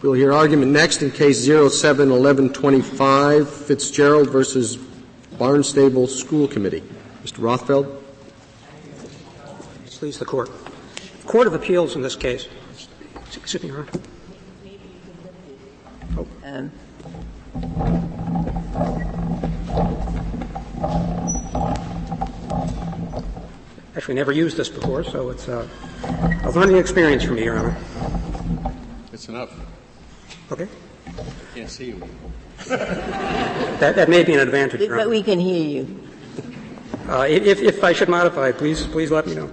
We'll hear argument next in Case 07-1125, Fitzgerald versus Barnstable School Committee. Mr. Rothfeld. Please, the Court. The Court of Appeals in this case. Excuse me, Your Honor. Actually, never used this before, so it's a learning experience for me, Your Honor. That's enough. Okay. Can't see you. That may be an advantage, Your Honor. But we can hear you. If I should modify, please let me know.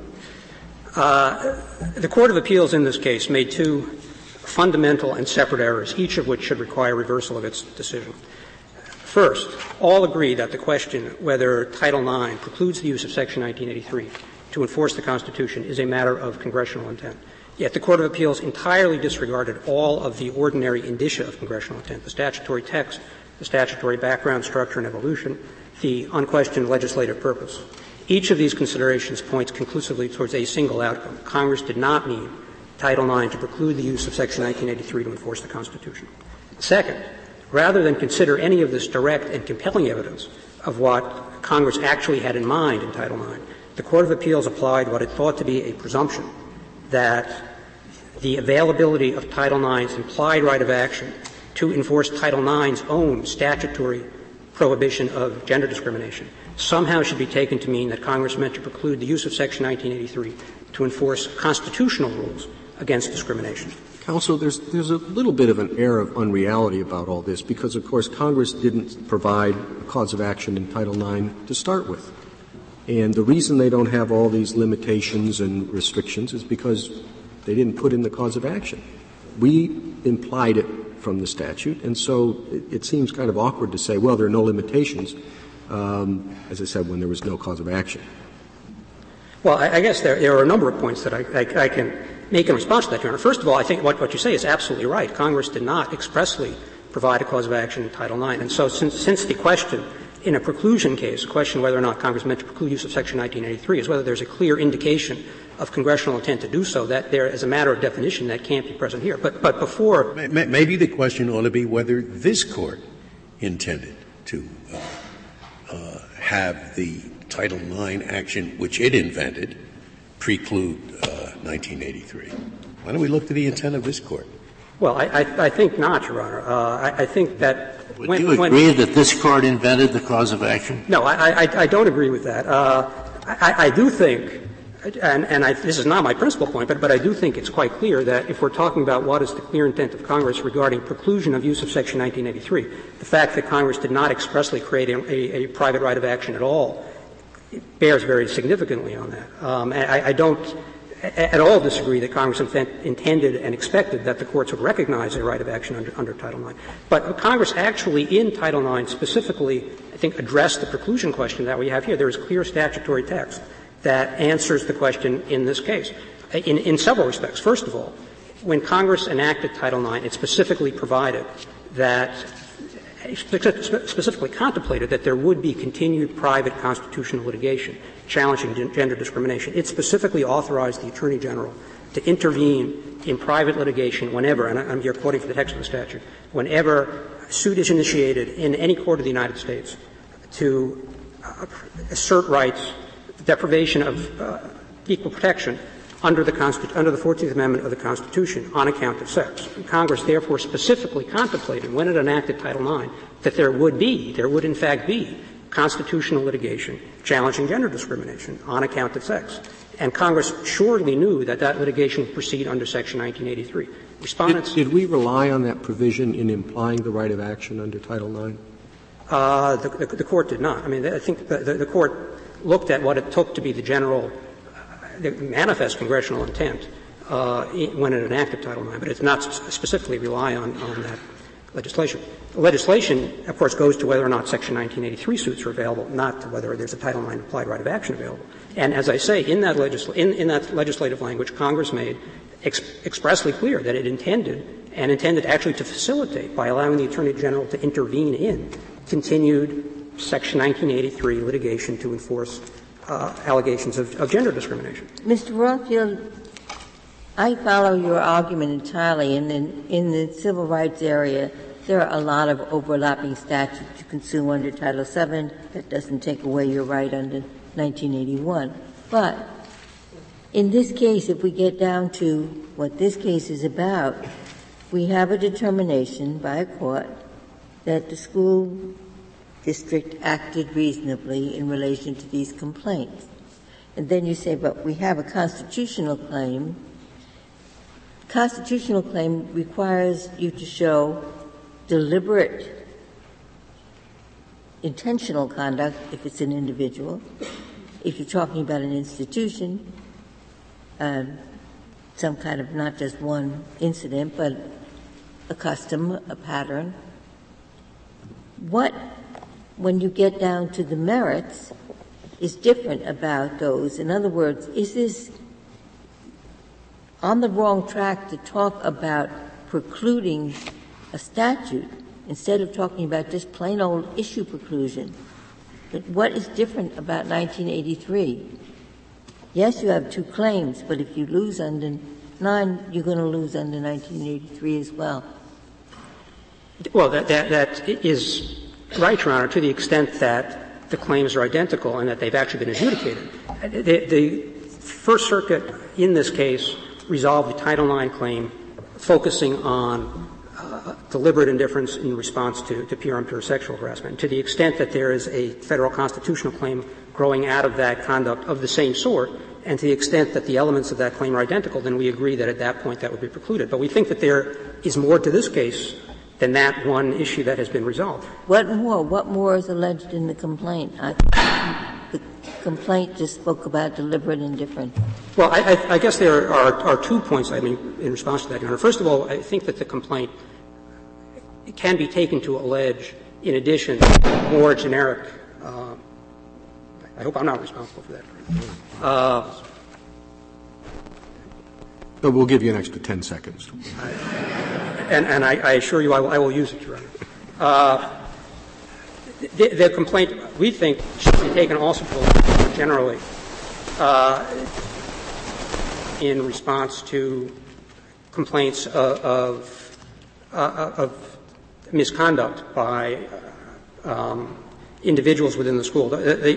The Court of Appeals in this case made two fundamental and separate errors, each of which should require reversal of its decision. First, all agree that the question whether Title IX precludes the use of Section 1983 to enforce the Constitution is a matter of congressional intent. Yet the Court of Appeals entirely disregarded all of the ordinary indicia of congressional intent, the statutory text, the statutory background, structure, and evolution, the unquestioned legislative purpose. Each of these considerations points conclusively towards a single outcome. Congress did not mean Title IX to preclude the use of Section 1983 to enforce the Constitution. Second, rather than consider any of this direct and compelling evidence of what Congress actually had in mind in Title IX, the Court of Appeals applied what it thought to be a presumption that the availability of Title IX's implied right of action to enforce Title IX's own statutory prohibition of gender discrimination somehow should be taken to mean that Congress meant to preclude the use of Section 1983 to enforce constitutional rules against discrimination. Counsel, there's a little bit of an air of unreality about all this because, of course, Congress didn't provide a cause of action in Title IX to start with. And the reason they don't have all these limitations and restrictions is because they didn't put in the cause of action. We implied it from the statute, and so it seems kind of awkward to say, well, there are no limitations, as I said, when there was no cause of action. Well, I guess there are a number of points that I can make in response to that, Your Honor. First of all, I think what you say is absolutely right. Congress did not expressly provide a cause of action in Title IX. And so since the question in a preclusion case, the question whether or not Congress meant to preclude use of Section 1983 is whether there's a clear indication of congressional intent to do so, that there, as a matter of definition, that can't be present here. But before — Maybe the question ought to be whether this Court intended to have the Title IX action, which it invented, preclude 1983. Why don't we look to the intent of this Court? Well, I think not, Your Honor. I think that Would you agree that this Court invented the cause of action? No, I don't agree with that. I do think, and this is not my principal point, but I do think it's quite clear that if we're talking about what is the clear intent of Congress regarding preclusion of use of Section 1983, the fact that Congress did not expressly create a private right of action at all bears very significantly on that. I don't at all disagree that Congress intended and expected that the courts would recognize a right of action under Title IX. But Congress actually in Title IX specifically, I think, addressed the preclusion question that we have here. There is clear statutory text that answers the question in this case in several respects. First of all, when Congress enacted Title IX, it specifically provided that specifically contemplated that there would be continued private constitutional litigation challenging gender discrimination. It specifically authorized the Attorney General to intervene in private litigation whenever, and I'm here quoting from the text of the statute, whenever a suit is initiated in any court of the United States to assert rights, deprivation of equal protection under the 14th Amendment of the Constitution on account of sex. Congress therefore specifically contemplated when it enacted Title IX that there would in fact be constitutional litigation challenging gender discrimination on account of sex. And Congress surely knew that that litigation would proceed under Section 1983. Respondents — Did we rely on that provision in implying the right of action under Title IX? The Court did not. I mean, I think the Court looked at what it took to be the general the manifest congressional intent when it enacted Title IX, but it's not specifically rely on that legislation. The legislation, of course, goes to whether or not Section 1983 suits are available, not to whether there's a Title IX implied right of action available. And as I say, in that legislative language, Congress made expressly clear that it intended actually to facilitate by allowing the Attorney General to intervene in continued Section 1983 litigation to enforce allegations of gender discrimination. Mr. Rothfield, I follow your argument entirely. And in the civil rights area, there are a lot of overlapping statutes you can sue under Title VII. That doesn't take away your right under 1981. But in this case, if we get down to what this case is about, we have a determination by a court that the school district acted reasonably in relation to these complaints. And then you say, but we have a constitutional claim. Constitutional claim requires you to show deliberate, intentional conduct if it's an individual. If you're talking about an institution, some kind of not just one incident, but a custom, a pattern. What, when you get down to the merits, is different about those? In other words, is this on the wrong track to talk about precluding a statute instead of talking about just plain old issue preclusion? But what is different about 1983? Yes, you have two claims, but if you lose under 9, you're going to lose under 1983 as well. Well, that is right, Your Honor, to the extent that the claims are identical and that they've actually been adjudicated. The First Circuit in this case resolved the Title IX claim focusing on deliberate indifference in response to pure and impure sexual harassment. To the extent that there is a federal constitutional claim growing out of that conduct of the same sort, and to the extent that the elements of that claim are identical, then we agree that at that point that would be precluded. But we think that there is more to this case than that one issue that has been resolved. What more? What more is alleged in the complaint? The complaint just spoke about deliberate indifference. Well, I guess there are 2 points I mean in response to that, Your Honor. First of all, I think that the complaint can be taken to allege, in addition, more generic I hope I'm not responsible for that. But we'll give you an extra 10 seconds. And I assure you I will use it, Your Honor. The complaint, we think, should be taken also generally in response to complaints of misconduct by individuals within the school.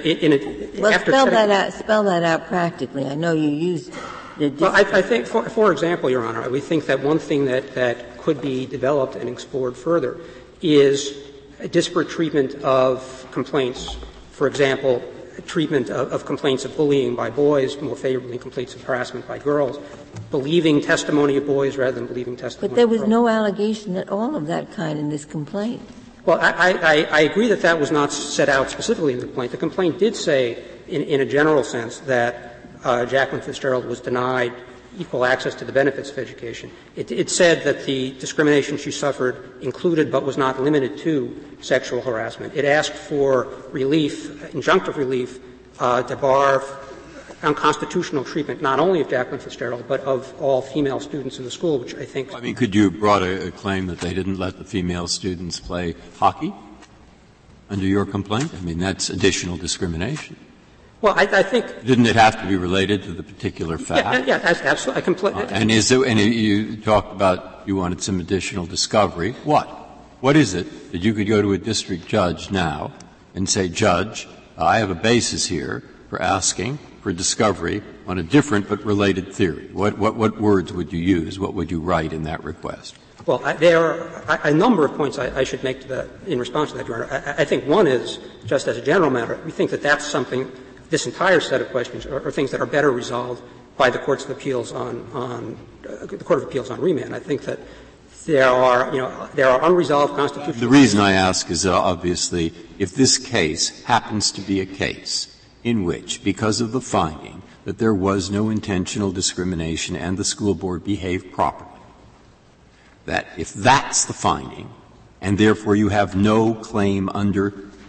Spell that out practically. I know you used the Well, I think, for example, Your Honor, we think that one thing that could be developed and explored further is a disparate treatment of complaints. For example, treatment of complaints of bullying by boys more favorably than complaints of harassment by girls, believing testimony of boys rather than believing testimony But there of was girls. no allegation at all of that kind in this complaint. Well, I agree that was not set out specifically in the complaint. The complaint did say, in a general sense, that Jacqueline Fitzgerald was denied equal access to the benefits of education. It said that the discrimination she suffered included but was not limited to sexual harassment. It asked for relief, injunctive relief, to bar unconstitutional treatment not only of Jacqueline Fitzgerald but of all female students in the school, which I think — I mean, could you have brought a claim that they didn't let the female students play hockey under your complaint? I mean, that's additional discrimination. Well, I think — Didn't it have to be related to the particular fact? Yeah, absolutely. And you talked about you wanted some additional discovery. What is it that you could go to a district judge now and say, Judge, I have a basis here for asking for discovery on a different but related theory? What words would you use? What would you write in that request? Well, there are a number of points I should make to that in response to that, Your Honor. I think one is, just as a general matter, we think that that's something — this entire set of questions are things that are better resolved by the courts of appeals on the Court of Appeals on remand. I think that there are unresolved constitutional — The reason I ask is that obviously if this case happens to be a case in which, because of the finding that there was no intentional discrimination and the school board behaved properly, that if that's the finding, and therefore you have no claim under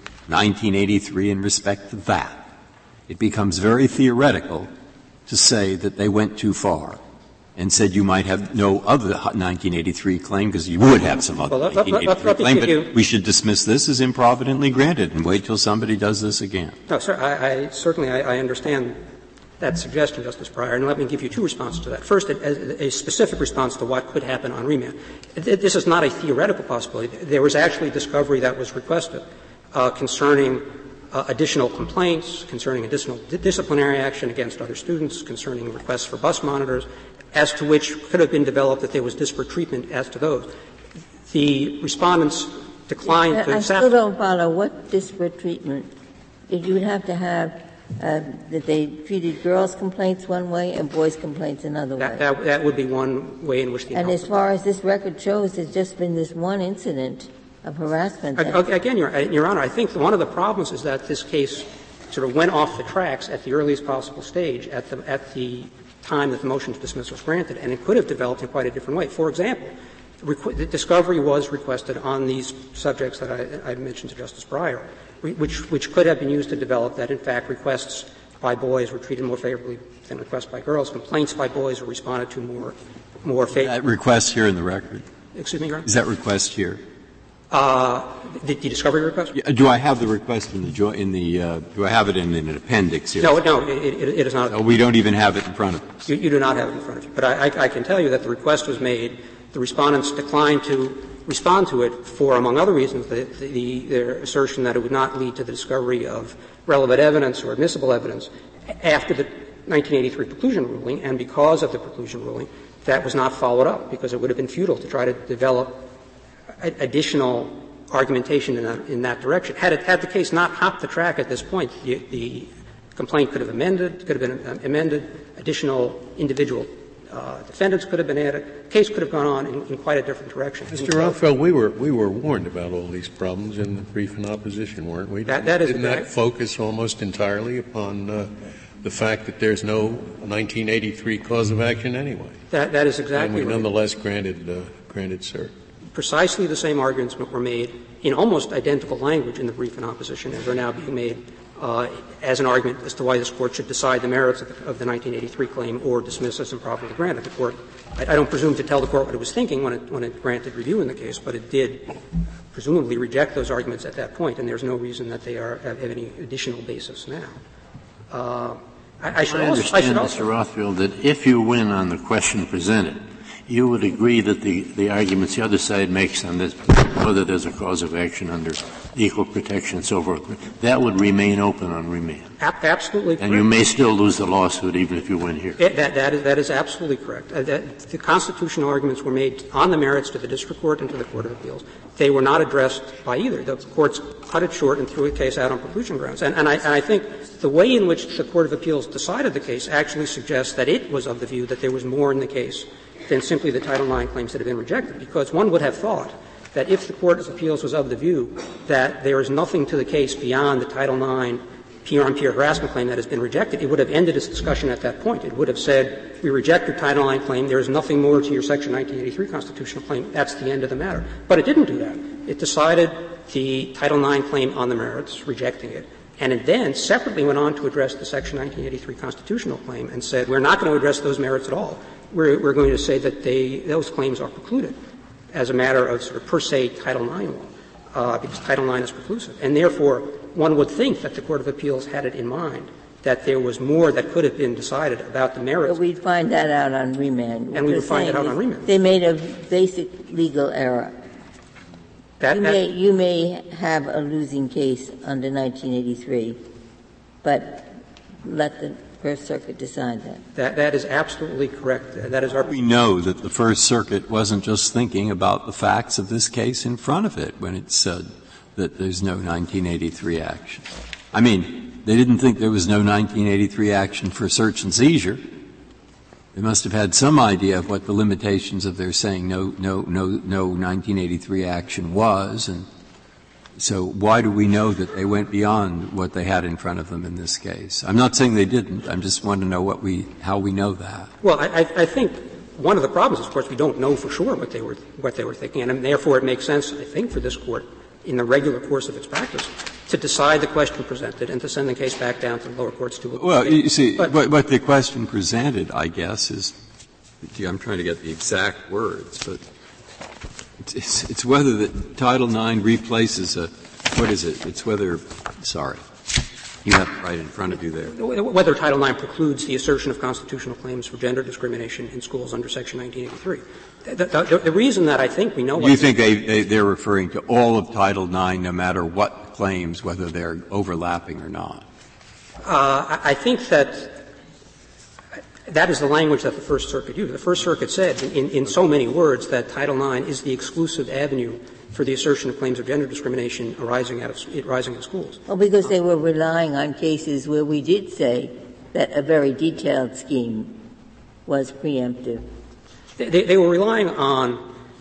1983 in respect to that, it becomes very theoretical to say that they went too far and said you might have no other 1983 claim because you would have some other 1983 claim, but we should dismiss this as improvidently granted and wait till somebody does this again. No, sir, I understand that suggestion, Justice Breyer, and let me give you two responses to that. First, a specific response to what could happen on remand. This is not a theoretical possibility. There was actually discovery that was requested concerning additional complaints, concerning additional disciplinary action against other students, concerning requests for bus monitors, as to which could have been developed that there was disparate treatment as to those. The respondents declined to accept. I still don't follow what disparate treatment. You would have to have that they treated girls' complaints one way and boys' complaints another way. That would be one way in which the And as far as this record shows, there's just been this one incident of harassment. Again, Your Honor, I think one of the problems is that this case sort of went off the tracks at the earliest possible stage at the time that the motion to dismiss was granted, and it could have developed in quite a different way. For example, the discovery was requested on these subjects that I mentioned to Justice Breyer, which could have been used to develop that, in fact, requests by boys were treated more favorably than requests by girls. Complaints by boys were responded to more favorably. That request here in the record? Excuse me, Your Honor? Is that request here? The discovery request? Do I have the request in do I have it in an appendix here? No, it is not. Oh, we don't even have it in front of us. You do not have it in front of you. But I can tell you that the request was made. The respondents declined to respond to it for, among other reasons, their assertion that it would not lead to the discovery of relevant evidence or admissible evidence after the 1983 preclusion ruling, and because of the preclusion ruling, that was not followed up because it would have been futile to try to develop additional argumentation in that direction. Had the case not hopped the track at this point, the complaint could have been amended, additional individual defendants could have been added. The case could have gone on in quite a different direction. Mr. Rothfeld, we were warned about all these problems in the brief in opposition, weren't we? Didn't that focus almost entirely upon the fact that there's no 1983 cause of action anyway? That is exactly and we right. Nonetheless granted cert. Precisely the same arguments were made in almost identical language in the brief in opposition as are now being made as an argument as to why this Court should decide the merits of the 1983 claim or dismiss as improperly granted. The Court — I don't presume to tell the Court what it was thinking when it granted review in the case, but it did presumably reject those arguments at that point, and there's no reason that they have any additional basis now. I understand, Mr. Rothfeld, that if you win on the question presented, you would agree that the arguments the other side makes on this, whether there's a cause of action under equal protection and so forth, that would remain open on remand. Absolutely correct. And you may still lose the lawsuit even if you win here. That is absolutely correct. The constitutional arguments were made on the merits to the district court and to the Court of Appeals. They were not addressed by either. The courts cut it short and threw the case out on preclusion grounds. And I think the way in which the Court of Appeals decided the case actually suggests that it was of the view that there was more in the case than simply the Title IX claims that had been rejected, because one would have thought that if the Court of Appeals was of the view that there is nothing to the case beyond the Title IX peer-on-peer harassment claim that has been rejected, it would have ended its discussion at that point. It would have said, we reject your Title IX claim, there is nothing more to your Section 1983 constitutional claim, that's the end of the matter. But it didn't do that. It decided the Title IX claim on the merits, rejecting it, and it then separately went on to address the Section 1983 constitutional claim and said, we're not going to address those merits at all. We're going to say that those claims are precluded as a matter of sort of per se Title IX law, because Title IX is preclusive. And therefore, one would think that the Court of Appeals had it in mind that there was more that could have been decided about the merits. But we'd find that out on remand. And we would find it out on remand. They made a basic legal error. You may have a losing case under 1983, but let the First Circuit decide that. That is absolutely correct. That is our. We know that the First Circuit wasn't just thinking about the facts of this case in front of it when it said that there's no 1983 action. I mean, they didn't think there was no 1983 action for search and seizure. They must have had some idea of what the limitations of their saying no 1983 action was, and so why do we know that they went beyond what they had in front of them in this case? I'm not saying they didn't. I just want to know how we know that. Well, I think one of the problems is, of course, we don't know for sure what they were thinking, and therefore it makes sense, I think, for this Court in the regular course of its practice to decide the question presented and to send the case back down to the lower courts to look at it. Well, you see, what the question presented, I guess, is — I'm trying to get the exact words, but it's whether the Title IX replaces what is it? It's whether — sorry. You have it right in front of you there. Whether Title IX precludes the assertion of constitutional claims for gender discrimination in schools under Section 1983. The reason that I think we know what — You think they're referring to all of Title IX, no matter what claims, whether they're overlapping or not? I think that is the language that the First Circuit used. The First Circuit said in so many words that Title IX is the exclusive avenue for the assertion of claims of gender discrimination arising in schools. Well, because they were relying on cases where we did say that a very detailed scheme was preemptive. They were relying on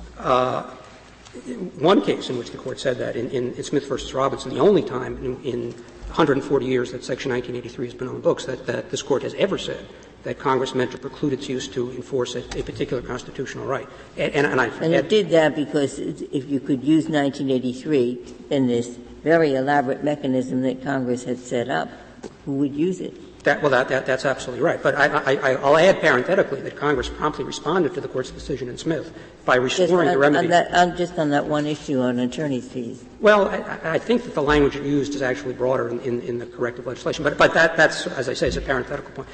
one case in which the Court said that in Smith v. Robinson, the only time in 140 years that Section 1983 has been on the books that this Court has ever said that Congress meant to preclude its use to enforce a particular constitutional right. And it did that because if you could use 1983, then this very elaborate mechanism that Congress had set up, who would use it? That's absolutely right. But I'll add parenthetically that Congress promptly responded to the Court's decision in Smith by restoring the remedy. Just on that one issue on attorney's fees. Well, I think that the language used is actually broader in the corrective legislation. But that's, as I say, is a parenthetical point.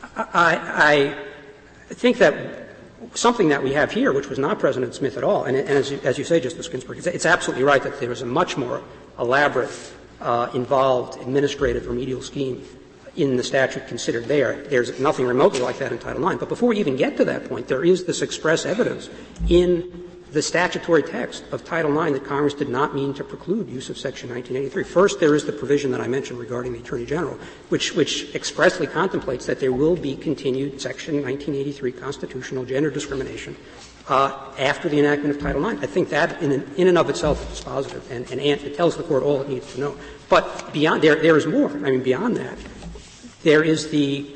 I think that something that we have here, which was not present in Smith at all, and as you say, Justice Ginsburg, it's absolutely right that there is a much more elaborate, involved administrative remedial scheme in the statute considered there. There's nothing remotely like that in Title IX. But before we even get to that point, there is this express evidence in the statutory text of Title IX that Congress did not mean to preclude use of Section 1983. First, there is the provision that I mentioned regarding the Attorney General, which expressly contemplates that there will be continued Section 1983 constitutional gender discrimination after the enactment of Title IX. I think that in and of itself is positive, and it tells the Court all it needs to know. But beyond there is more. I mean, beyond that, there is the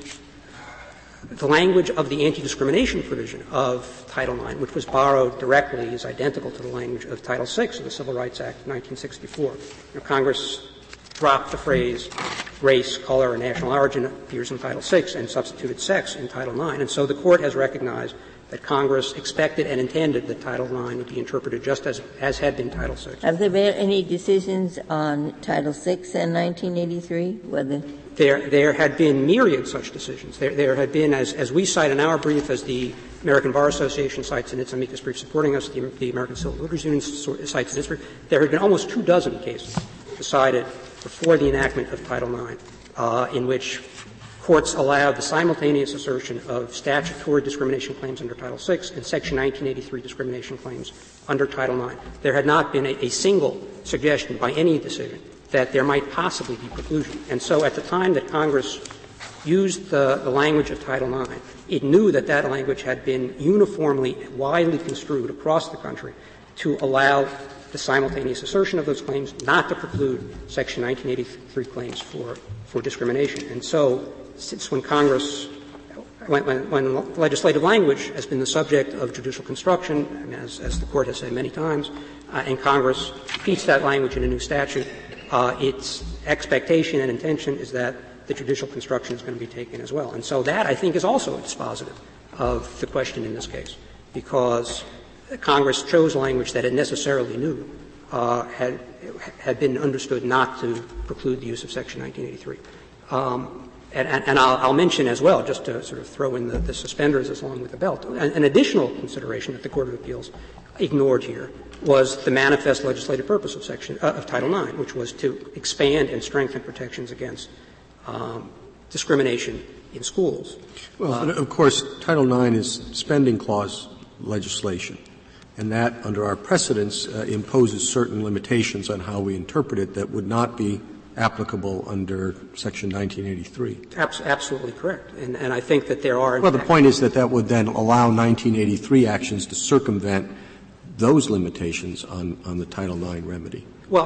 language of the anti-discrimination provision of Title IX, which was borrowed directly, is identical to the language of Title VI of the Civil Rights Act of 1964. Congress dropped the phrase race, color, and national origin appears in Title VI and substituted sex in Title IX. And so the Court has recognized that Congress expected and intended that Title IX would be interpreted just as had been Title VI. Have there been any decisions on Title VI and 1983? Whether there had been myriad such decisions. There had been, as we cite in our brief, as the American Bar Association cites in its amicus brief supporting us, the American Civil Liberties Union cites in its brief, there had been almost 24 cases decided before the enactment of Title IX in which courts allowed the simultaneous assertion of statutory discrimination claims under Title VI and Section 1983 discrimination claims under Title IX. There had not been a single suggestion by any decision that there might possibly be preclusion. And so at the time that Congress used the language of Title IX, it knew that that language had been uniformly, widely construed across the country to allow the simultaneous assertion of those claims, not to preclude Section 1983 claims for discrimination. And so since when Congress — when legislative language has been the subject of judicial construction, and as the Court has said many times, and Congress repeats that language in a new statute, its expectation and intention is that the judicial construction is going to be taken as well. And so that, I think, is also dispositive of the question in this case, because Congress chose language that it necessarily knew had been understood not to preclude the use of Section 1983. And I'll mention as well, just to sort of throw in the suspenders as long with the belt, an additional consideration that the Court of Appeals ignored here was the manifest legislative purpose of Title IX, which was to expand and strengthen protections against discrimination in schools. Well, of course, Title IX is spending clause legislation, and that, under our precedents, imposes certain limitations on how we interpret it that would not be applicable under Section 1983. Absolutely correct. And I think that there are — Well, the point is that would then allow 1983 actions to circumvent those limitations on the Title IX remedy. Well,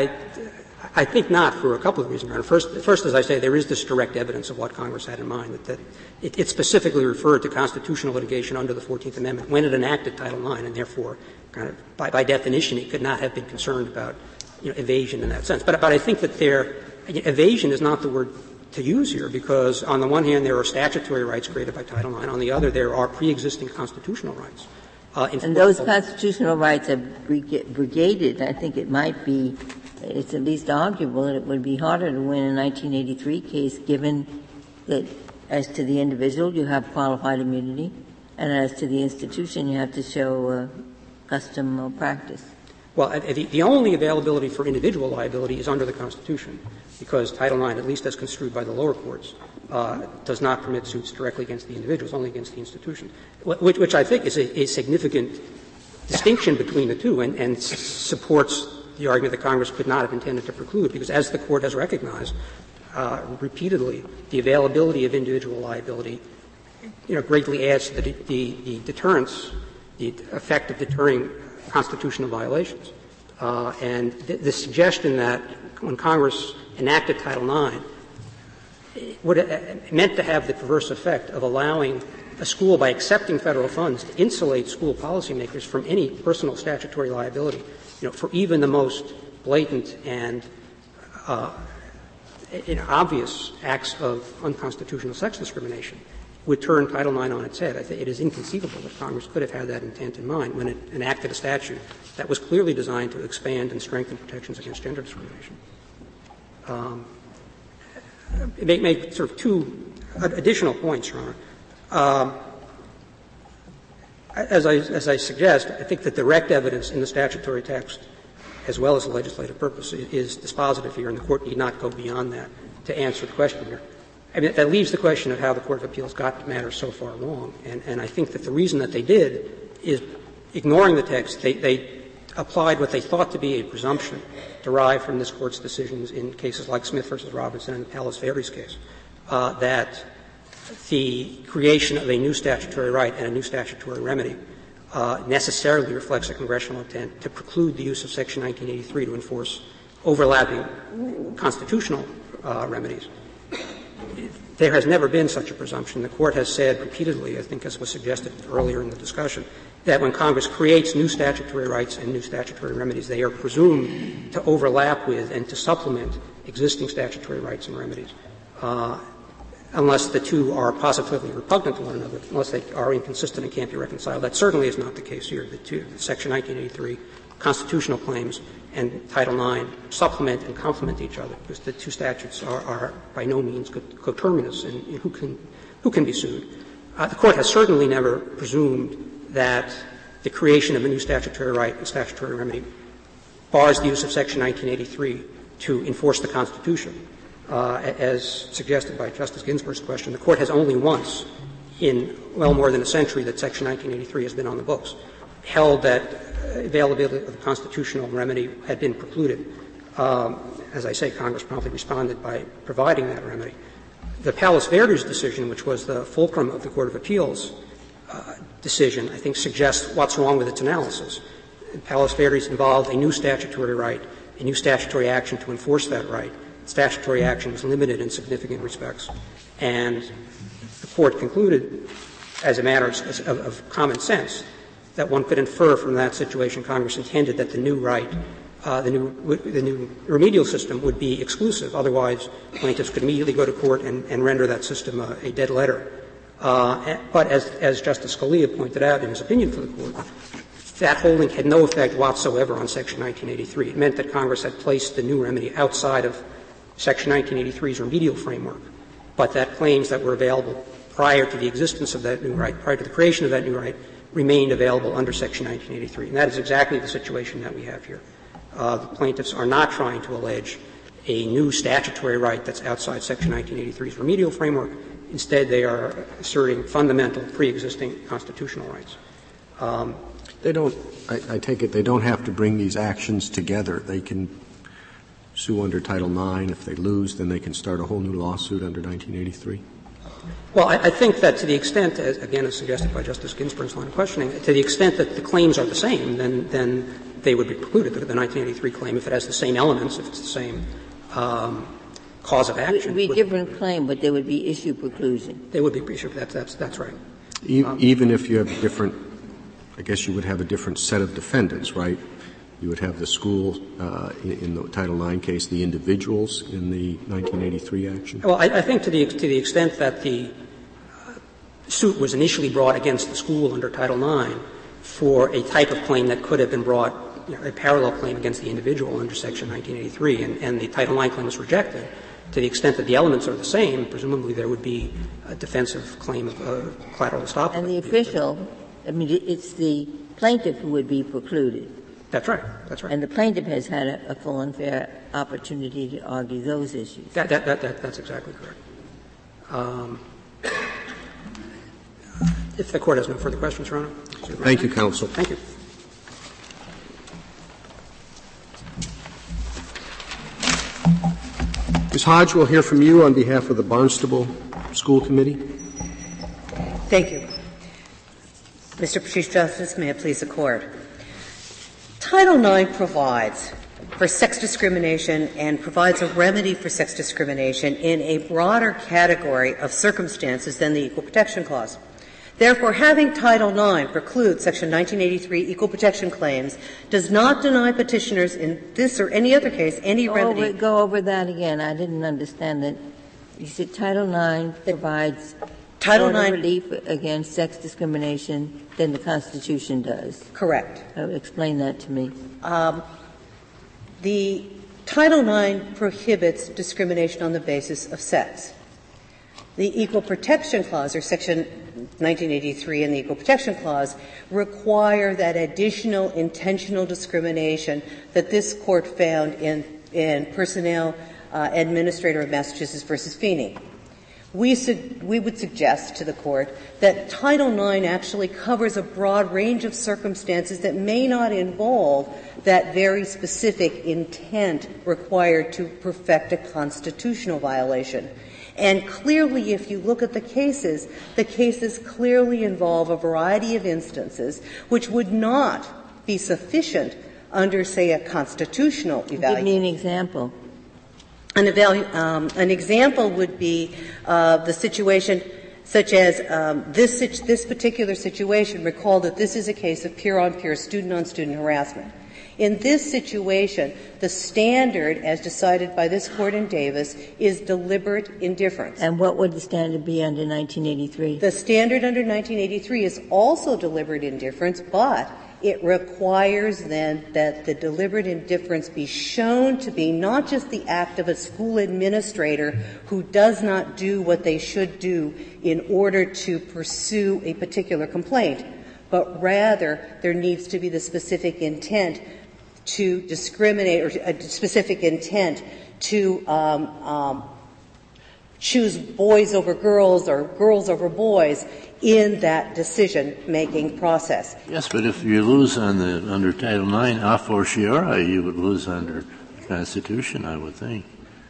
I think not, for a couple of reasons. First, as I say, there is this direct evidence of what Congress had in mind, that it specifically referred to constitutional litigation under the 14th Amendment when it enacted Title IX, and therefore, kind of by definition, it could not have been concerned about evasion in that sense. But I think that evasion is not the word to use here, because on the one hand there are statutory rights created by Title IX, on the other there are pre-existing constitutional rights. And those constitutional rights are brigaded. I think it might be it's at least arguable that it would be harder to win a 1983 case given that as to the individual you have qualified immunity and as to the institution you have to show custom or practice. Well, the only availability for individual liability is under the Constitution, because Title IX, at least as construed by the lower courts, does not permit suits directly against the individuals, only against the institution, which I think is a significant distinction between the two and supports the argument that Congress could not have intended to preclude, because as the Court has recognized repeatedly, the availability of individual liability, greatly adds to the deterrence, the effect of deterring constitutional violations. And the suggestion that when Congress enacted Title IX, meant to have the perverse effect of allowing a school, by accepting federal funds, to insulate school policymakers from any personal statutory liability, for even the most blatant and obvious acts of unconstitutional sex discrimination, would turn Title IX on its head. I think it is inconceivable that Congress could have had that intent in mind when it enacted a statute that was clearly designed to expand and strengthen protections against gender discrimination. Make sort of two additional points, Your Honor. As I suggest, I think that direct evidence in the statutory text, as well as the legislative purpose, is dispositive here, and the Court need not go beyond that to answer the question here. I mean, that leaves the question of how the Court of Appeals got the matter so far along. And I think that the reason that they did is, ignoring the text, they applied what they thought to be a presumption derived from this Court's decisions in cases like Smith v. Robinson and the Palos Verdes case, that the creation of a new statutory right and a new statutory remedy necessarily reflects a congressional intent to preclude the use of Section 1983 to enforce overlapping constitutional remedies. There has never been such a presumption. The Court has said repeatedly, I think as was suggested earlier in the discussion, that when Congress creates new statutory rights and new statutory remedies, they are presumed to overlap with and to supplement existing statutory rights and remedies, unless the two are positively repugnant to one another, unless they are inconsistent and can't be reconciled. That certainly is not the case here. The Section 1983 constitutional claims and Title IX supplement and complement each other, because the two statutes are by no means coterminous in who can be sued. The Court has certainly never presumed that the creation of a new statutory right and statutory remedy bars the use of Section 1983 to enforce the Constitution. As suggested by Justice Ginsburg's question, the Court has only once in well more than a century that Section 1983 has been on the books held that availability of the constitutional remedy had been precluded. As I say, Congress promptly responded by providing that remedy. The Palos Verdes decision, which was the fulcrum of the Court of Appeals decision, I think suggests what's wrong with its analysis. Palos Verdes involved a new statutory right, a new statutory action to enforce that right. Statutory action was limited in significant respects. And the Court concluded, as a matter of common sense, that one could infer from that situation Congress intended that the new right, the new remedial system would be exclusive. Otherwise, plaintiffs could immediately go to court and render that system a dead letter. But as Justice Scalia pointed out in his opinion for the Court, that holding had no effect whatsoever on Section 1983. It meant that Congress had placed the new remedy outside of Section 1983's remedial framework, but that claims that were available prior to the existence of that new right, prior to the creation of that new right, remained available under Section 1983. And that is exactly the situation that we have here. The plaintiffs are not trying to allege a new statutory right that's outside Section 1983's remedial framework. Instead, they are asserting fundamental pre-existing constitutional rights. They don't — I take it they don't have to bring these actions together. They can sue under Title IX. If they lose, then they can start a whole new lawsuit under 1983. Well, I think that to the extent, again, as suggested by Justice Ginsburg's line of questioning, to the extent that the claims are the same, then they would be precluded. The 1983 claim, if it has the same elements, if it's the same cause of action. It would be a different claim, but there would be issue preclusion. They would be issue. That's right. Even if you have different, I guess you would have a different set of defendants, right? You would have the school in the Title IX case, the individuals in the 1983 action? Well, I think to the extent that the suit was initially brought against the school under Title IX for a type of claim that could have been brought a parallel claim against the individual under Section 1983, and the Title IX claim was rejected. To the extent that the elements are the same, presumably there would be a defensive claim of collateral estoppel. And the official, it's the plaintiff who would be precluded. That's right. That's right. And the plaintiff has had a full and fair opportunity to argue those issues. That's exactly correct. If the Court has no further questions, Your Honor. Thank you, counsel. Thank you. Ms. Hodge, we'll hear from you on behalf of the Barnstable School Committee. Thank you. Mr. Chief Justice, may it please the Court. Title IX provides for sex discrimination and provides a remedy for sex discrimination in a broader category of circumstances than the Equal Protection Clause. Therefore, having Title IX preclude Section 1983 equal protection claims does not deny petitioners in this or any other case any remedy. Go over that again. I didn't understand that. You said Title IX provides Title IX relief against sex discrimination than the Constitution does. Correct. Explain that to me. The Title IX prohibits discrimination on the basis of sex. The Equal Protection Clause, or Section 1983 and the Equal Protection Clause, require that additional intentional discrimination that this Court found in Personnel Administrator of Massachusetts versus Feeney. We would suggest to the Court that Title IX actually covers a broad range of circumstances that may not involve that very specific intent required to perfect a constitutional violation. And clearly, if you look at the cases clearly involve a variety of instances which would not be sufficient under, say, a constitutional evaluation. Give me an example. An example would be the situation such as this particular situation. Recall that this is a case of peer-on-peer, student-on-student harassment. In this situation, the standard, as decided by this Court in Davis, is deliberate indifference. And what would the standard be under 1983? The standard under 1983 is also deliberate indifference, but it requires then that the deliberate indifference be shown to be not just the act of a school administrator who does not do what they should do in order to pursue a particular complaint, but rather there needs to be the specific intent to discriminate or a specific intent to choose boys over girls or girls over boys in that decision-making process. Yes, but if you lose under Title IX, a fortiori, you would lose under the Constitution, I would think.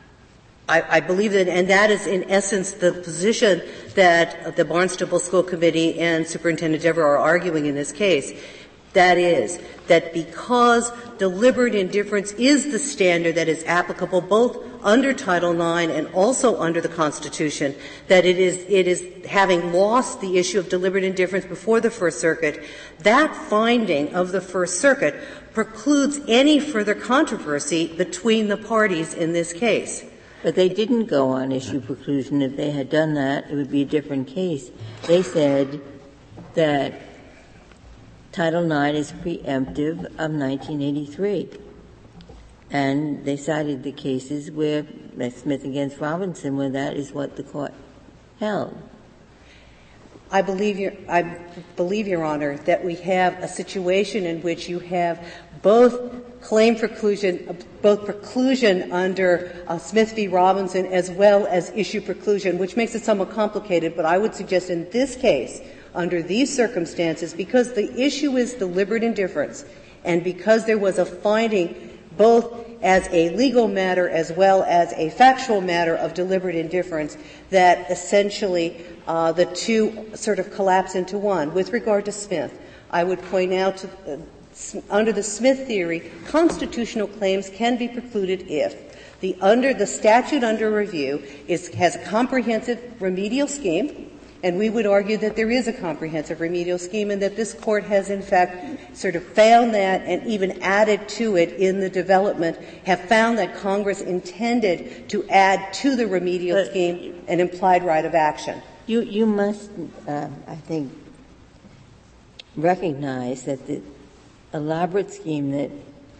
I believe that, and that is in essence the position that the Barnstable School Committee and Superintendent Dever are arguing in this case. That is, that because deliberate indifference is the standard that is applicable both under Title IX and also under the Constitution, that it is having lost the issue of deliberate indifference before the First Circuit, that finding of the First Circuit precludes any further controversy between the parties in this case. But they didn't go on issue preclusion. If they had done that, it would be a different case. They said that Title IX is preemptive of 1983. And they cited the cases where Smith against Robinson, where that is what the Court held. I believe, Your Honor, that we have a situation in which you have both claim preclusion, both preclusion under Smith v. Robinson as well as issue preclusion, which makes it somewhat complicated. But I would suggest in this case, under these circumstances, because the issue is deliberate indifference, and because there was a finding both as a legal matter as well as a factual matter of deliberate indifference, that essentially the two sort of collapse into one. With regard to Smith, I would point out under the Smith theory, constitutional claims can be precluded if the statute under review has a comprehensive remedial scheme. And we would argue that there is a comprehensive remedial scheme and that this Court has, in fact, sort of found that and even added to it in the development, have found that Congress intended to add to the remedial scheme an implied right of action. You must, I think, recognize that elaborate scheme that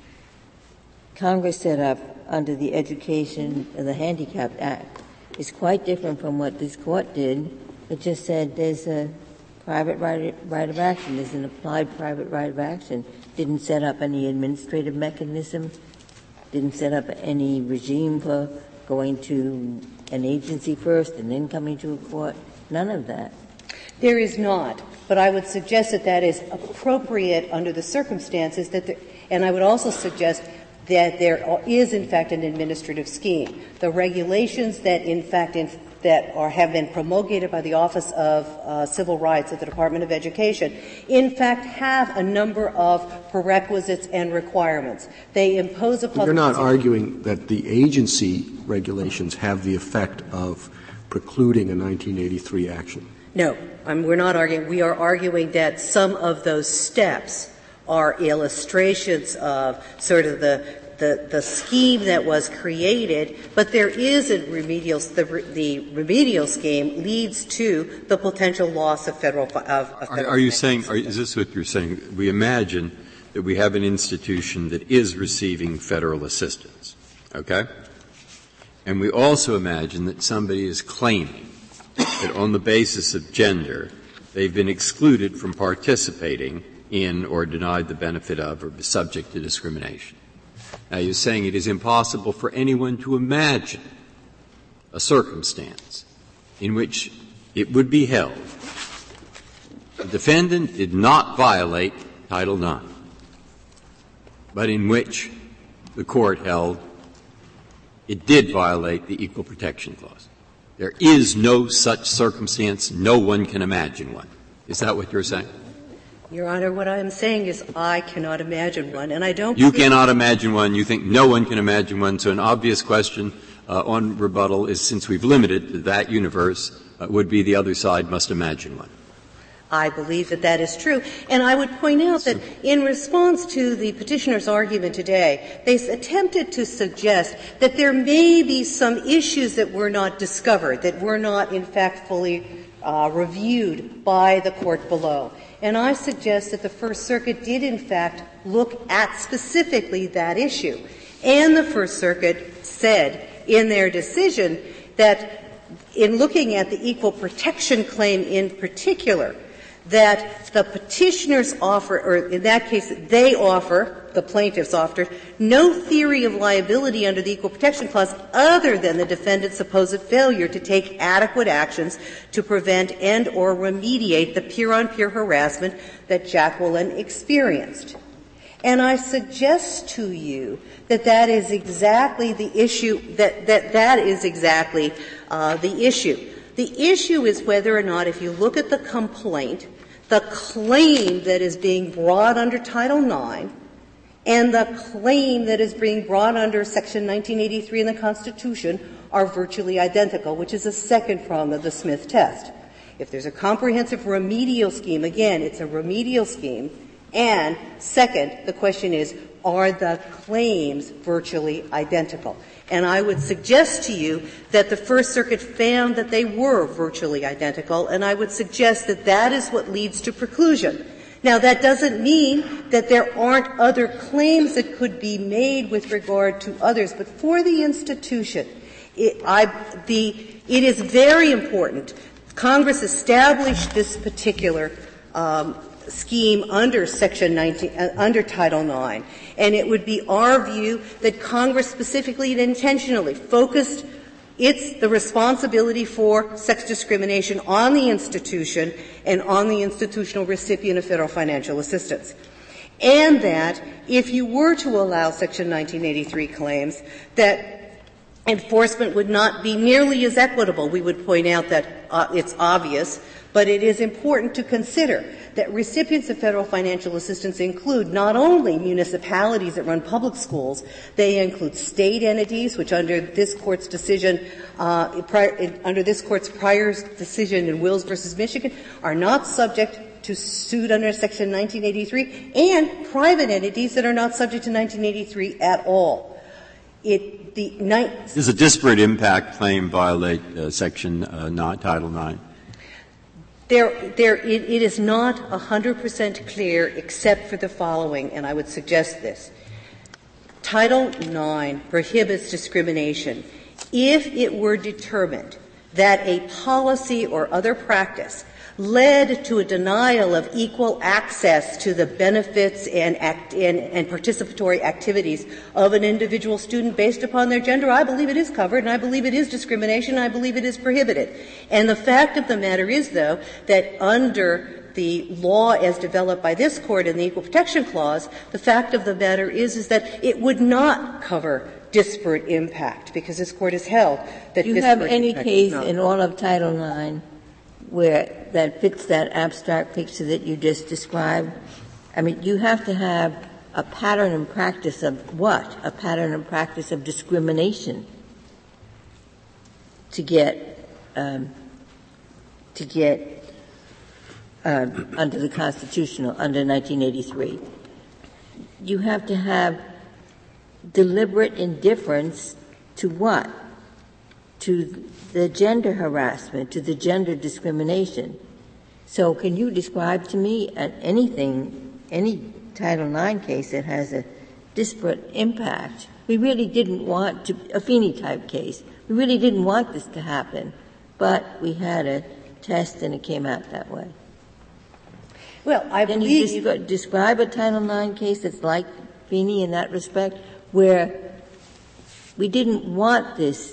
Congress set up under the Education and the Handicapped Act is quite different from what this Court did. It just said there's a private right of action. There's an applied private right of action. Didn't set up any administrative mechanism. Didn't set up any regime for going to an agency first and then coming to a court. None of that. There is not. But I would suggest that that is appropriate under the circumstances and I would also suggest that there is, in fact, an administrative scheme. The regulations that, in fact, have been promulgated by the Office of Civil Rights at the Department of Education, in fact, have a number of prerequisites and requirements. They impose a public. You're not arguing that the agency regulations have the effect of precluding a 1983 action? No, we're not arguing. We are arguing that some of those steps are illustrations of sort of the scheme that was created, but there is a remedial. The remedial scheme leads to the potential loss of federal. Are you saying? Is this what you're saying? We imagine that we have an institution that is receiving federal assistance, okay? And we also imagine that somebody is claiming that on the basis of gender, they've been excluded from participating in or denied the benefit of or be subject to discrimination. Now, you're saying it is impossible for anyone to imagine a circumstance in which it would be held the defendant did not violate Title IX, but in which the Court held it did violate the Equal Protection Clause. There is no such circumstance. No one can imagine one. Is that what you're saying? Your Honor, what I am saying is I cannot imagine one, and I don't. You cannot imagine one. You think no one can imagine one. So an obvious question on rebuttal is, since we've limited to that universe, would be the other side must imagine one. I believe that that is true. And I would point out that in response to the petitioner's argument today, they attempted to suggest that there may be some issues that were not discovered, that were not, in fact, fully reviewed by the court below. And I suggest that the First Circuit did, in fact, look at specifically that issue. And the First Circuit said in their decision that in looking at the equal protection claim in particular, that the petitioners offer, or in that case, they offer, the plaintiffs offered, no theory of liability under the Equal Protection Clause other than the defendant's supposed failure to take adequate actions to prevent and or remediate the peer-on-peer harassment that Jacqueline experienced. And I suggest to you that that is exactly the issue, that is exactly the issue. The issue is whether or not, if you look at the complaint, the claim that is being brought under Title IX and the claim that is being brought under Section 1983 in the Constitution are virtually identical, which is a second prong of the Smith test. If there's a comprehensive remedial scheme, again, it's a remedial scheme. And second, the question is, are the claims virtually identical? And I would suggest to you that the First Circuit found that they were virtually identical, and I would suggest that that is what leads to preclusion. Now, that doesn't mean that there aren't other claims that could be made with regard to others, but for the institution, it is very important. Congress established this particular scheme under Section 19, under Title IX, and it would be our view that Congress specifically and intentionally focused the responsibility for sex discrimination on the institution and on the institutional recipient of federal financial assistance. And that if you were to allow Section 1983 claims, that enforcement would not be nearly as equitable. We would point out that it's obvious, but it is important to consider that recipients of federal financial assistance include not only municipalities that run public schools, they include state entities, which under this Court's decision, under this Court's prior decision in Wills v. Michigan, are not subject to suit under Section 1983, and private entities that are not subject to 1983 at all. Does a disparate impact claim violate Section Title IX? It is not 100% clear except for the following, and I would suggest this. Title IX prohibits discrimination if it were determined that a policy or other practice led to a denial of equal access to the benefits and participatory activities of an individual student based upon their gender. I believe it is covered, and I believe it is discrimination, I believe it is prohibited. And the fact of the matter is, though, that under the law as developed by this Court in the Equal Protection Clause, the fact of the matter is that it would not cover disparate impact, because this Court has held that disparate impact. Do you have any case in all of Title IX where that fits that abstract picture that you just described? I mean, you have to have a pattern and practice of what? A pattern and practice of discrimination to get under the constitutional, under 1983. You have to have deliberate indifference to what? To the gender harassment, to the gender discrimination. So can you describe to me any Title IX case that has a disparate impact? We really didn't want a Feeney-type case. We really didn't want this to happen, but we had a test and it came out that way. Well, Can you describe a Title IX case that's like Feeney in that respect, where we didn't want this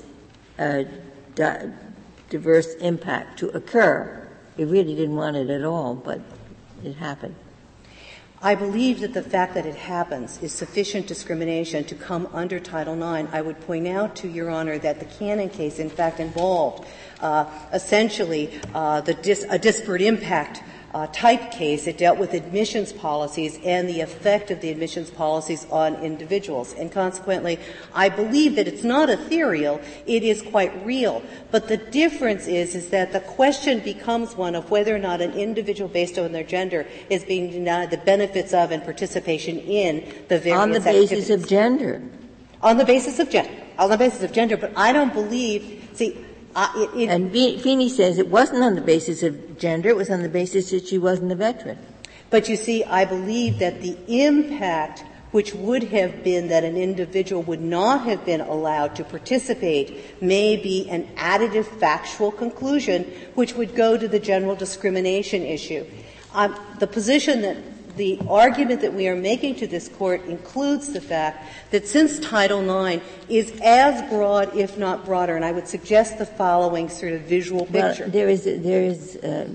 diverse impact to occur? We really didn't want it at all, but it happened. I believe that the fact that it happens is sufficient discrimination to come under Title IX. I would point out to Your Honor that the Cannon case, in fact, involved essentially a disparate impact type case. It dealt with admissions policies and the effect of the admissions policies on individuals. And consequently, I believe that it's not ethereal, it is quite real. But the difference is that the question becomes one of whether or not an individual based on their gender is being denied the benefits of and participation in the various on the activities. Basis of gender. On the basis of gender. On the basis of gender. But I don't believe, and Feeney says it wasn't on the basis of gender, it was on the basis that she wasn't a veteran. But you see, I believe that the impact which would have been that an individual would not have been allowed to participate may be an additive factual conclusion which would go to the general discrimination issue. The position that the argument that we are making to this Court includes the fact that since Title IX is as broad, if not broader, and I would suggest the following sort of visual picture. Well,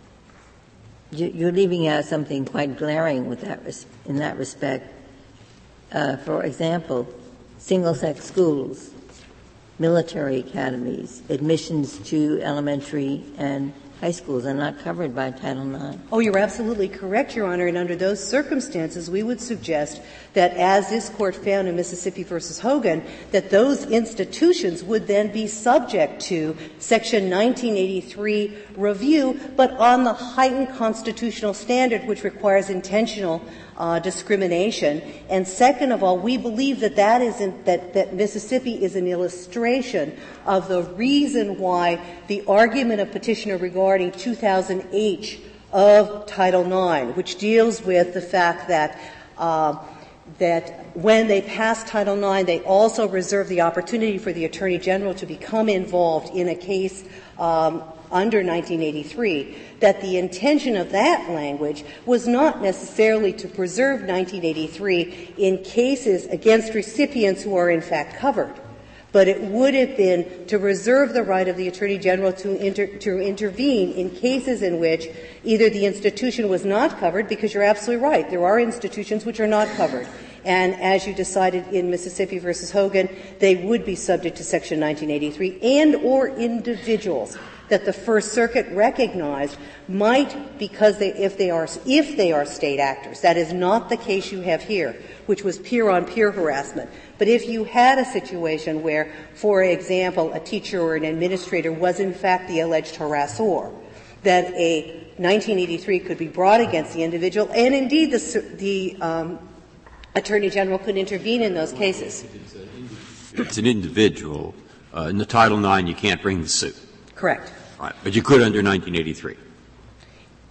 you're leaving out something quite glaring in that respect. For example, single-sex schools, military academies, admissions to elementary and high schools are not covered by Title IX. Oh, you're absolutely correct, Your Honor. And under those circumstances, we would suggest that, as this Court found in Mississippi v. Hogan, that those institutions would then be subject to Section 1983 review, but on the heightened constitutional standard which requires intentional discrimination. And second of all, we believe that that Mississippi is an illustration of the reason why the argument of petitioner regarding 2000H of Title IX, which deals with the fact that when they pass Title IX, they also reserve the opportunity for the Attorney General to become involved in a case under 1983, that the intention of that language was not necessarily to preserve 1983 in cases against recipients who are in fact covered, but it would have been to reserve the right of the Attorney General to intervene in cases in which either the institution was not covered, because you're absolutely right, there are institutions which are not covered. And as you decided in Mississippi v. Hogan, they would be subject to Section 1983, and or individuals that the First Circuit recognized might, because if they are state actors. That is not the case you have here, which was peer-on-peer harassment. But if you had a situation where, for example, a teacher or an administrator was in fact the alleged harasser, then a 1983 could be brought against the individual, and indeed the Attorney General could intervene in those cases. If it's an individual, in the Title IX you can't bring the suit. Correct. Right. But you could under 1983.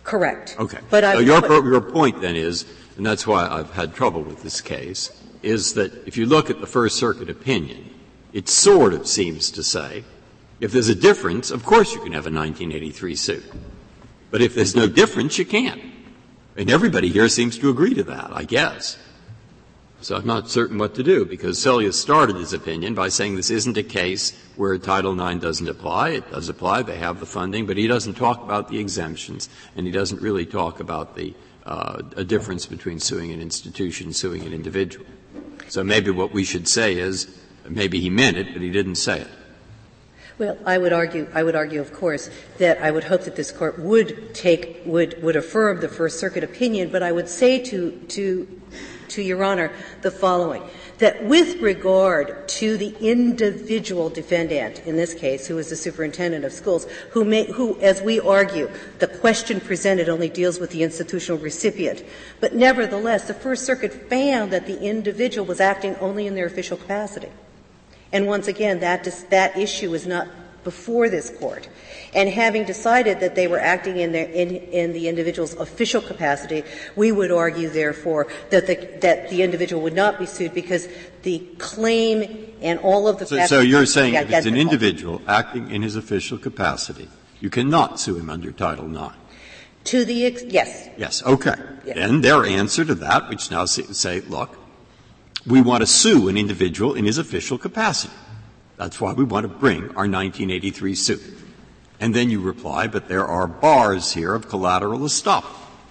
Correct. Okay. But so your point then is, and that's why I've had trouble with this case, is that if you look at the First Circuit opinion, it sort of seems to say, if there's a difference, of course you can have a 1983 suit. But if there's no difference, you can't. And everybody here seems to agree to that, I guess. So I'm not certain what to do, because Selye started his opinion by saying this isn't a case where Title IX doesn't apply. It does apply. They have the funding. But he doesn't talk about the exemptions, and he doesn't really talk about the a difference between suing an institution and suing an individual. So maybe what we should say is maybe he meant it, but he didn't say it. Well, I would argue, of course, that I would hope that this Court would affirm the First Circuit opinion, but I would say to Your Honor the following, that with regard to the individual defendant, in this case, who is the superintendent of schools, who, as we argue, the question presented only deals with the institutional recipient, but nevertheless, the First Circuit found that the individual was acting only in their official capacity. And once again, that issue is not before this Court. And having decided that they were acting in the individual's official capacity, we would argue, therefore, that the individual would not be sued because the claim and all of the facts. So you're saying if it's an individual acting in his official capacity, you cannot sue him under Title IX? Yes. Yes. Okay. Yes. Then their answer to that, which now say, look, we want to sue an individual in his official capacity. That's why we want to bring our 1983 suit. And then you reply, but there are bars here of collateral estoppel,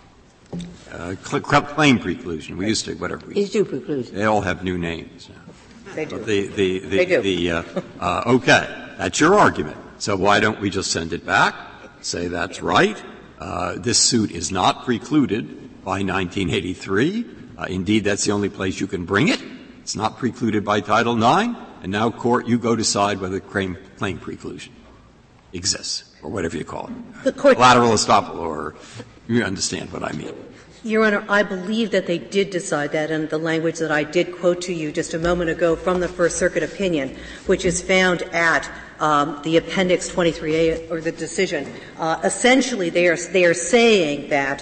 claim preclusion. We used to, whatever. Issue preclusion. They all have new names now. They do. They do. Okay. That's your argument. So why don't we just send it back, say that's right, this suit is not precluded by 1983. Indeed, that's the only place you can bring it. It's not precluded by Title IX. And now, Court, you go decide whether claim preclusion exists, or whatever you call it. Collateral estoppel, or you understand what I mean. Your Honor, I believe that they did decide that in the language that I did quote to you just a moment ago from the First Circuit opinion, which is found at the Appendix 23A, or the decision. Essentially, they are saying that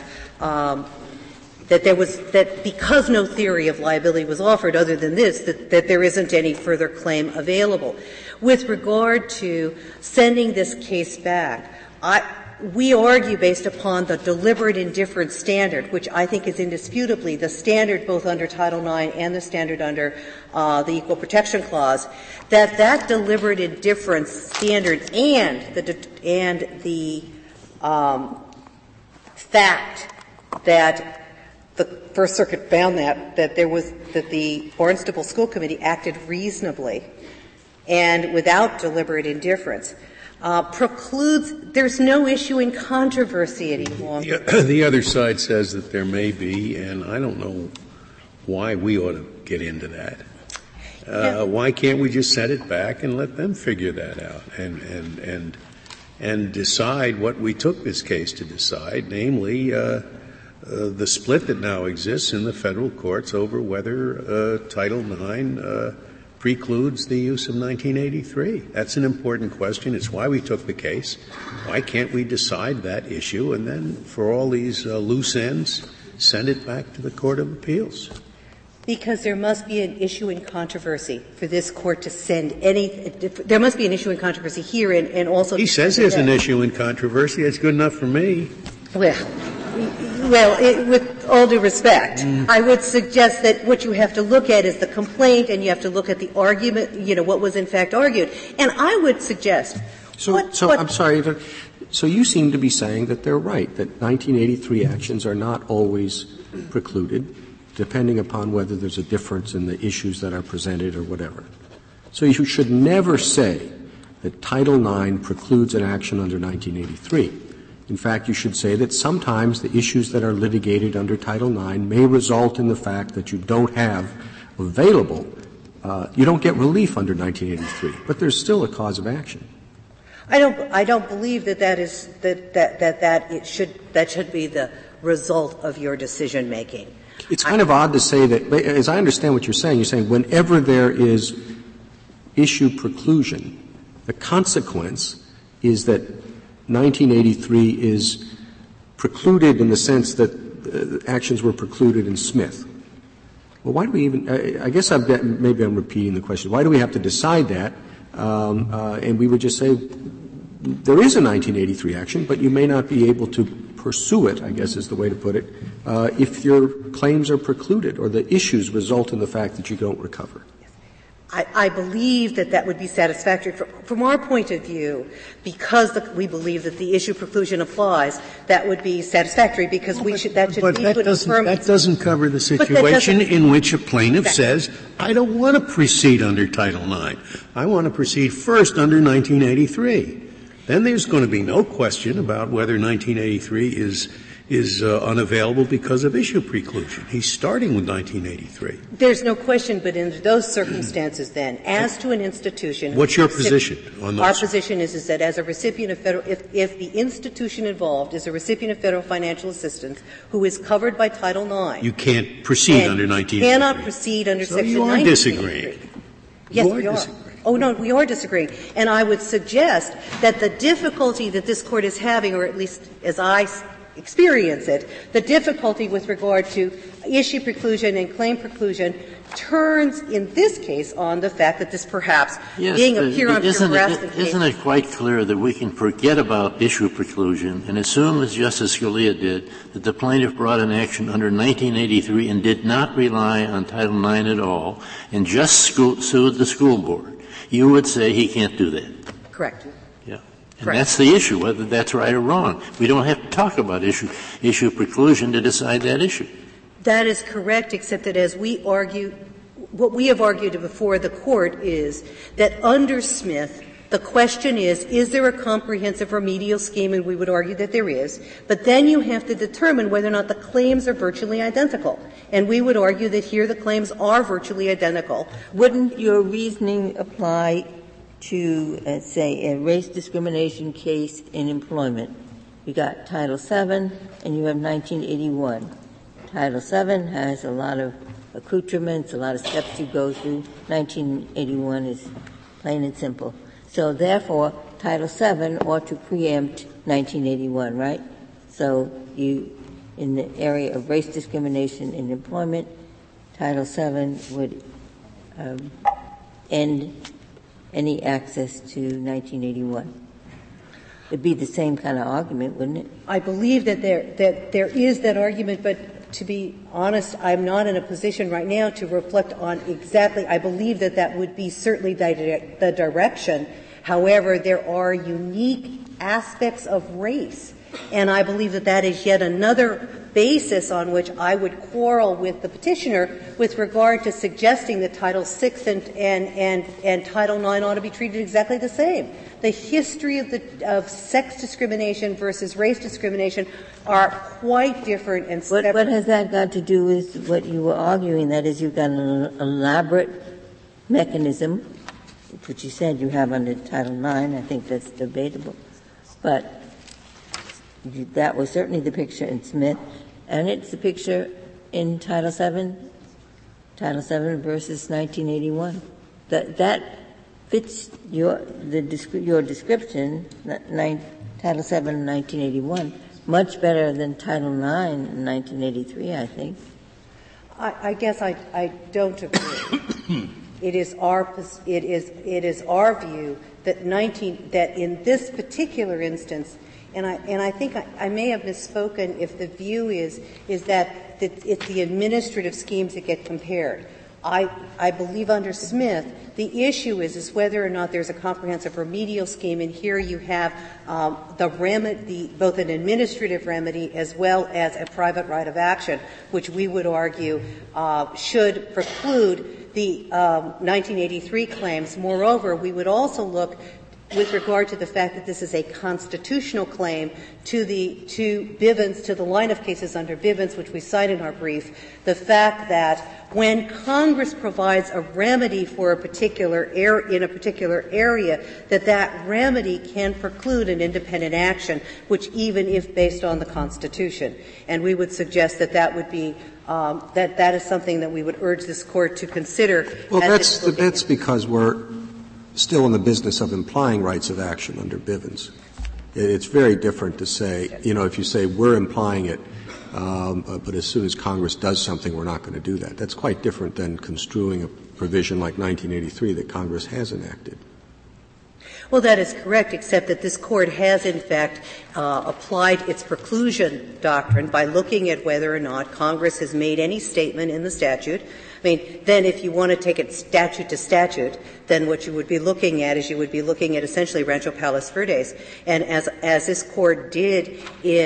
that because no theory of liability was offered other than this, that there isn't any further claim available. With regard to sending this case back, we argue based upon the deliberate indifference standard, which I think is indisputably the standard both under Title IX and the standard under the Equal Protection Clause, that deliberate indifference standard and the fact that the First Circuit found that the Barnstable School Committee acted reasonably and without deliberate indifference precludes — there's no issue in controversy any longer. The other side says that there may be, and I don't know why we ought to get into that. Why can't we just send it back and let them figure that out and decide what we took this case to decide, namely the split that now exists in the federal courts over whether Title IX precludes the use of 1983. That's an important question. It's why we took the case. Why can't we decide that issue and then, for all these loose ends, send it back to the Court of Appeals? Because there must be an issue in controversy for this Court to send any — there must be an issue in controversy here and also — He says there's an issue in controversy. That's good enough for me. Well, with all due respect, I would suggest that what you have to look at is the complaint, and you have to look at the argument, what was in fact argued. And I would suggest I'm sorry. So you seem to be saying that they're right, that 1983 actions are not always precluded, depending upon whether there's a difference in the issues that are presented or whatever. So you should never say that Title IX precludes an action under 1983. In fact, you should say that sometimes the issues that are litigated under Title IX may result in the fact that you don't have available you don't get relief under 1983, but there's still a cause of action. I don't believe that should be the result of your decision making. It's kind of odd to say that, as I understand what you're saying whenever there is issue preclusion, the consequence is that 1983 is precluded in the sense that actions were precluded in Smith. Well, why do we even I guess maybe I'm repeating the question. Why do we have to decide that? And we would just say there is a 1983 action, but you may not be able to pursue it, I guess is the way to put it, if your claims are precluded or the issues result in the fact that you don't recover. I believe that would be satisfactory. From our point of view, because we believe that the issue preclusion applies, that would be satisfactory because that doesn't cover the situation in which a plaintiff says, I don't want to proceed under Title IX. I want to proceed first under 1983. Then there's going to be no question about whether 1983 is unavailable because of issue preclusion. He's starting with 1983. There's no question, but in those circumstances then, as to an institution... What's your position on those? Our position is that as a recipient of federal... If the institution involved is a recipient of federal financial assistance who is covered by Title IX... You can't proceed under 1983. You cannot proceed under Section 1983. So you are disagreeing. Yes, we are. Oh, no, we are disagreeing. And I would suggest that the difficulty that this Court is having, or at least as I experience it, the difficulty with regard to issue preclusion and claim preclusion turns in this case on the fact that this perhaps being a pure harassment case. Isn't it quite clear that we can forget about issue preclusion and assume, as Justice Scalia did, that the plaintiff brought an action under 1983 and did not rely on Title IX at all and just sued the school board? You would say he can't do that. Correct. And that's the issue, whether that's right or wrong. We don't have to talk about issue preclusion to decide that issue. That is correct, except that as we argue, what we have argued before the Court is that under Smith, the question is there a comprehensive remedial scheme? And we would argue that there is. But then you have to determine whether or not the claims are virtually identical. And we would argue that here the claims are virtually identical. Wouldn't your reasoning apply to, say, a race discrimination case in employment? You got Title VII and you have 1981. Title VII has a lot of accoutrements, a lot of steps you go through. 1981 is plain and simple. So therefore, Title VII ought to preempt 1981, right? So in the area of race discrimination in employment, Title VII would end any access to 1981. It'd be the same kind of argument, wouldn't it? I believe that there is that argument, but to be honest, I'm not in a position right now to reflect on exactly. I believe that would be certainly the direction. However, there are unique aspects of race, and I believe that is yet another basis on which I would quarrel with the petitioner with regard to suggesting that Title VI and Title IX ought to be treated exactly the same. The history of sex discrimination versus race discrimination are quite different and separate. What has that got to do with what you were arguing? That is, you've got an elaborate mechanism, which you said you have under Title IX. I think that's debatable. But that was certainly the picture in Smith, and it's the picture in Title VII versus 1981. That fits your description, Title VII in 1981, much better than Title IX in 1983, I think. I guess I don't agree. It is our view that in this particular instance, and I think I may have misspoken if the view is that it's the administrative schemes that get compared. I believe under Smith, the issue is whether or not there's a comprehensive remedial scheme, and here you have the remedy, both an administrative remedy as well as a private right of action, which we would argue should preclude the 1983 claims. Moreover, we would also look with regard to the fact that this is a constitutional claim to Bivens, to the line of cases under Bivens, which we cite in our brief, the fact that when Congress provides a remedy for a particular in a particular area, that remedy can preclude an independent action, which even if based on the Constitution. And we would suggest that would be that is something that we would urge this Court to consider. Well, that's because we're still in the business of implying rights of action under Bivens. It's very different to say, if you say we're implying it, but as soon as Congress does something, we're not going to do that. That's quite different than construing a provision like 1983 that Congress has enacted. Well, that is correct, except that this Court has, in fact, applied its preclusion doctrine by looking at whether or not Congress has made any statement in the statute. Then if you want to take it statute to statute, then what you would be looking at is you would be looking at essentially Rancho Palos Verdes. And as this Court did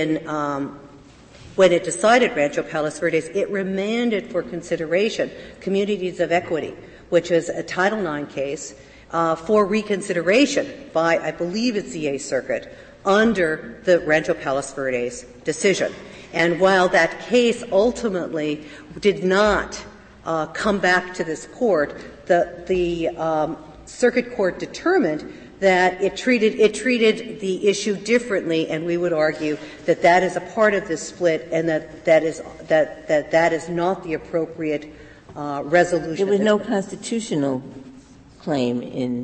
when it decided Rancho Palos Verdes, it remanded for consideration Communities of Equity, which is a Title IX case, for reconsideration by, I believe it's the Eighth Circuit, under the Rancho Palos Verdes decision. And while that case ultimately did not come back to this Court, the Circuit Court determined that it treated the issue differently, and we would argue that that is a part of this split and that is not the appropriate resolution. There was no constitutional claim in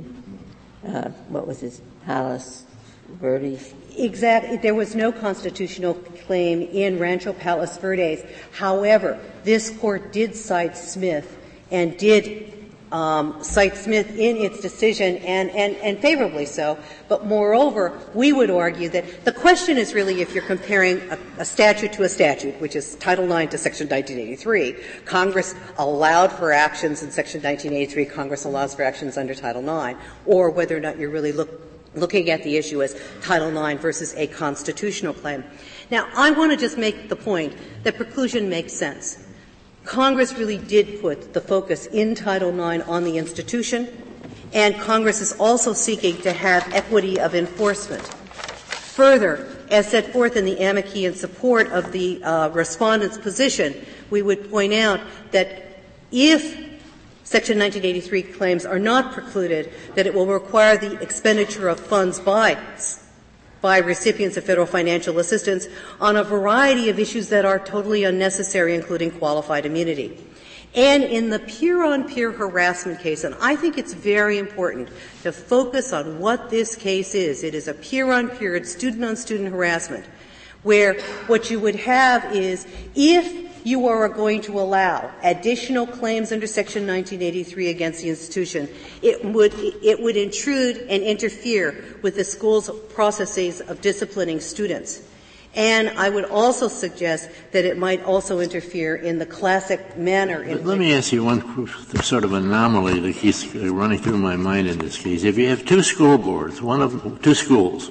Palos Verdes? Exactly. There was no constitutional claim in Rancho Palos Verdes. However, this Court did cite Smith and did cite Smith in its decision and favorably so. But moreover, we would argue that the question is really if you're comparing a statute to a statute, which is Title IX to Section 1983. Congress allowed for actions in Section 1983. Congress allows for actions under Title IX. Or whether or not you're really looking at the issue as Title IX versus a constitutional claim. Now, I want to just make the point that preclusion makes sense. Congress really did put the focus in Title IX on the institution, and Congress is also seeking to have equity of enforcement. Further, as set forth in the amici in support of the respondent's position, we would point out that if Section 1983 claims are not precluded, that it will require the expenditure of funds by recipients of federal financial assistance on a variety of issues that are totally unnecessary, including qualified immunity. And in the peer-on-peer harassment case, and I think it's very important to focus on what this case is. It is a peer-on-peer, it's student-on-student harassment, where what you would have is if you are going to allow additional claims under Section 1983 against the institution, it would intrude and interfere with the school's processes of disciplining students. And I would also suggest that it might also interfere in the classic manner in which. Let me ask you one sort of anomaly that keeps running through my mind in this case. If you have two school boards, two schools,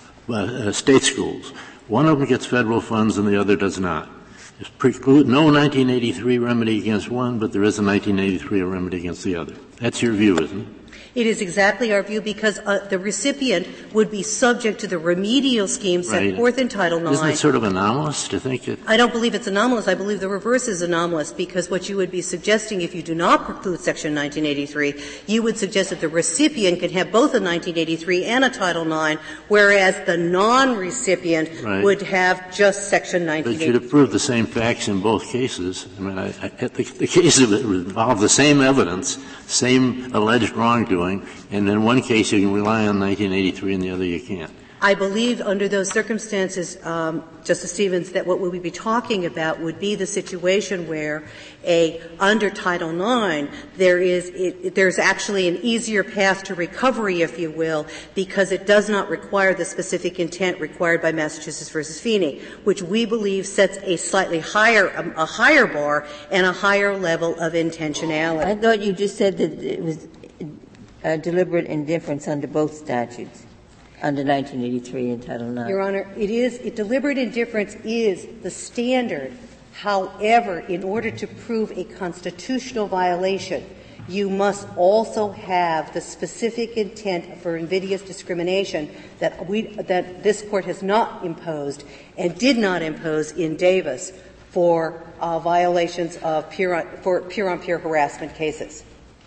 state schools, one of them gets federal funds and the other does not. Preclude no 1983 remedy against one, but there is a 1983 remedy against the other. That's your view, isn't it? It is exactly our view because the recipient would be subject to the remedial scheme set forth in Title IX. Isn't it sort of anomalous to think that? I don't believe it's anomalous. I believe the reverse is anomalous because what you would be suggesting if you do not preclude Section 1983, you would suggest that the recipient can have both a 1983 and a Title IX, whereas the non-recipient would have just Section 1983. But you'd have proved the same facts in both cases. I mean, the case involved the same evidence, same alleged wrongdoing, and in one case you can rely on 1983 and the other you can't. I believe under those circumstances, Justice Stevens, that what we would be talking about would be the situation where under Title IX, there's actually an easier path to recovery, if you will, because it does not require the specific intent required by Massachusetts versus Feeney, which we believe sets a slightly higher bar and a higher level of intentionality. I thought you just said that it was deliberate indifference under both statutes, under 1983 and Title IX. Your Honor, deliberate indifference is the standard. However, in order to prove a constitutional violation, you must also have the specific intent for invidious discrimination that this Court has not imposed and did not impose in Davis for violations of peer-on-peer harassment cases.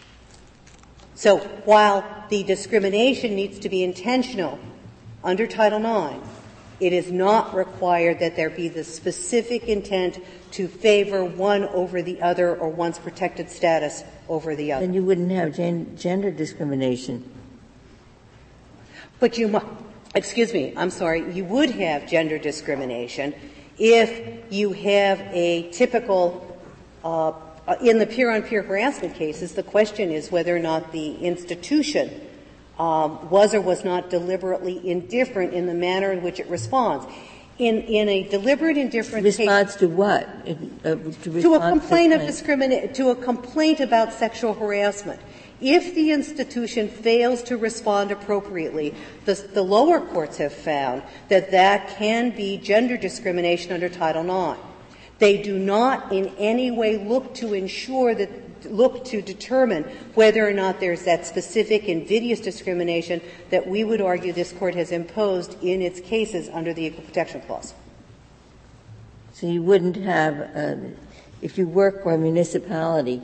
So while the discrimination needs to be intentional under Title IX, it is not required that there be the specific intent to favor one over the other or one's protected status over the other. Then you wouldn't have gender discrimination. But you you would have gender discrimination if you have a typical in the peer-on-peer harassment cases, the question is whether or not the institution was or was not deliberately indifferent in the manner in which it responds. In a deliberate indifference response case, to what? To a complaint to a complaint about sexual harassment. If the institution fails to respond appropriately, the lower courts have found that that can be gender discrimination under Title IX. They do not in any way look to determine whether or not there's that specific invidious discrimination that we would argue this Court has imposed in its cases under the Equal Protection Clause. So you wouldn't have, if you work for a municipality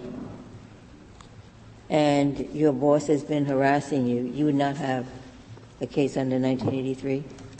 and your boss has been harassing you, you would not have a case under 1983?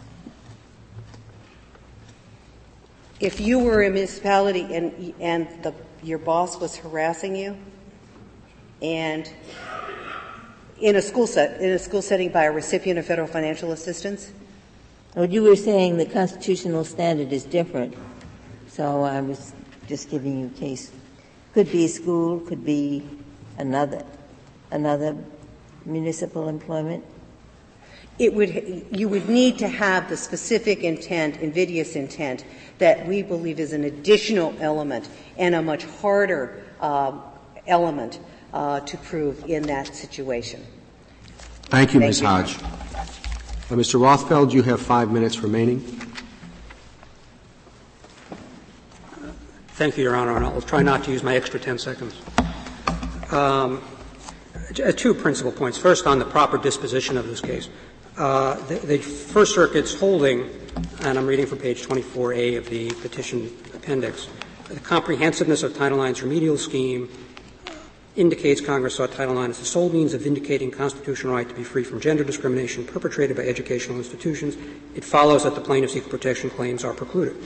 If you were a municipality and your boss was harassing you, and in a school setting by a recipient of federal financial assistance? Well, you were saying the constitutional standard is different, so I was just giving you a case. Could be a school, could be another municipal employment. You would need to have the specific intent, invidious intent, that we believe is an additional element and a much harder element to prove in that situation. Thank you, Ms. Hodge. Mr. Rothfeld, you have 5 minutes remaining. Thank you, Your Honor, and I'll try not to use my extra 10 seconds. Two principal points. First, on the proper disposition of this case. The First Circuit's holding, and I'm reading from page 24A of the petition appendix, the comprehensiveness of Title IX's remedial scheme indicates Congress saw Title IX as the sole means of vindicating constitutional right to be free from gender discrimination perpetrated by educational institutions. It follows that the plaintiff's equal protection claims are precluded.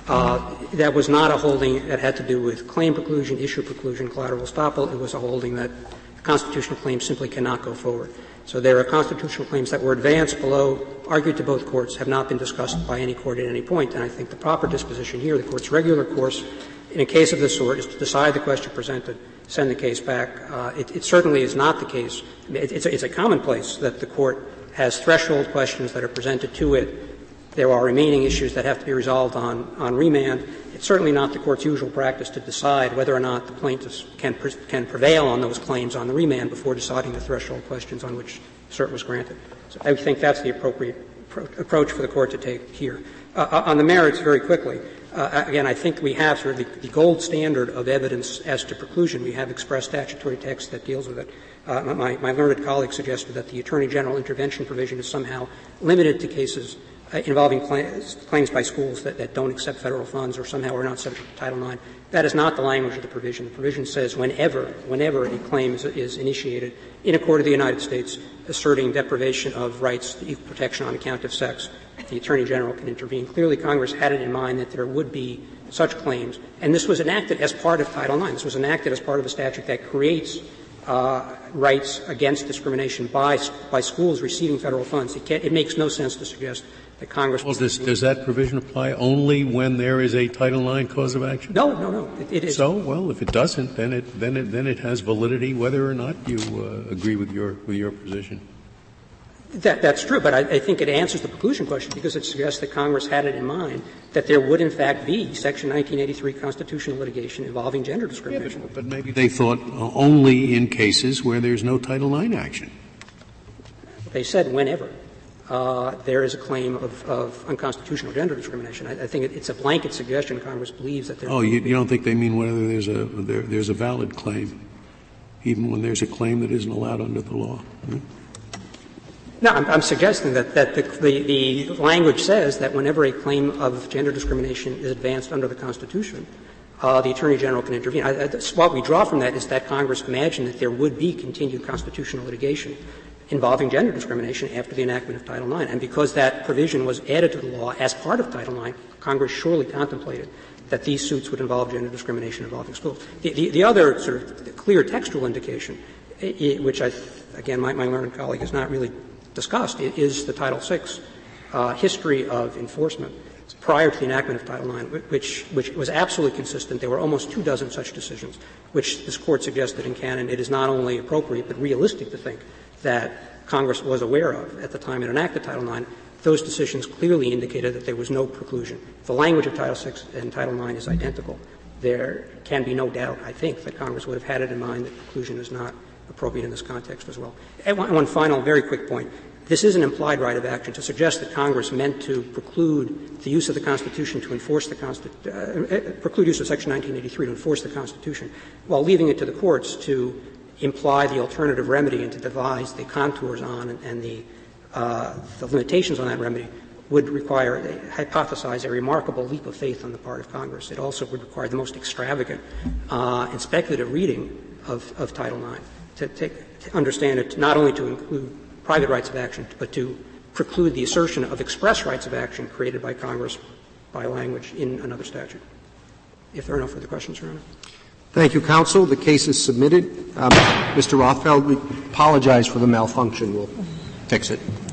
That was not a holding that had to do with claim preclusion, issue preclusion, collateral estoppel. It was a holding that constitutional claims simply cannot go forward. So there are constitutional claims that were advanced below, argued to both courts, have not been discussed by any court at any point. And I think the proper disposition here, the Court's regular course in a case of this sort, is to decide the question presented, send the case back. It certainly is not the case. It's a commonplace that the Court has threshold questions that are presented to it. There are remaining issues that have to be resolved on remand. It's certainly not the Court's usual practice to decide whether or not the plaintiffs can prevail on those claims on the remand before deciding the threshold questions on which cert was granted. So I think that's the appropriate approach for the Court to take here. On the merits, very quickly, again, I think we have sort of the gold standard of evidence as to preclusion. We have express statutory text that deals with it. My learned colleague suggested that the Attorney General intervention provision is somehow limited to cases involving claims by schools that don't accept federal funds or somehow are not subject to Title IX. That is not the language of the provision. The provision says whenever a claim is initiated in a court of the United States asserting deprivation of rights to equal protection on account of sex, the Attorney General can intervene. Clearly, Congress had it in mind that there would be such claims, and this was enacted as part of Title IX. This was enacted as part of a statute that creates rights against discrimination by schools receiving federal funds. It makes no sense to suggest that Congress. Well, does that provision apply only when there is a Title IX cause of action? No. It is. So, well, if it doesn't, then it has validity, whether or not you agree with your position. That's true, but I think it answers the preclusion question because it suggests that Congress had it in mind that there would, in fact, be Section 1983 constitutional litigation involving gender discrimination. Yeah, but maybe they thought only in cases where there's no Title IX action. They said whenever there is a claim of unconstitutional gender discrimination. I think it's a blanket suggestion. Congress believes that there. Oh, you don't think they mean whether there's a valid claim, even when there's a claim that isn't allowed under the law? Hmm? No, I'm suggesting that the language says that whenever a claim of gender discrimination is advanced under the Constitution, the Attorney General can intervene. What we draw from that is that Congress imagined that there would be continued constitutional litigation involving gender discrimination after the enactment of Title IX. And because that provision was added to the law as part of Title IX, Congress surely contemplated that these suits would involve gender discrimination involving schools. The other sort of clear textual indication, which again, my learned colleague has not really discussed, is the Title VI history of enforcement prior to the enactment of Title IX, which was absolutely consistent. There were almost 24 such decisions, which this Court suggested in canon it is not only appropriate but realistic to think that Congress was aware of at the time it enacted Title IX. Those decisions clearly indicated that there was no preclusion. The language of Title VI and Title IX is identical. There can be no doubt, I think, that Congress would have had it in mind that preclusion is not appropriate in this context as well. And one final very quick point. This is an implied right of action. To suggest that Congress meant to preclude the use of the Constitution to enforce the preclude use of Section 1983 to enforce the Constitution, while leaving it to the courts to imply the alternative remedy and to devise the contours on and the limitations on that remedy would require, hypothesize, a remarkable leap of faith on the part of Congress. It also would require the most extravagant and speculative reading of Title IX to understand it not only to include private rights of action, but to preclude the assertion of express rights of action created by Congress by language in another statute. If there are no further questions, Your Honor. Thank you, counsel. The case is submitted. Mr. Rothfeld, we apologize for the malfunction. We'll fix it.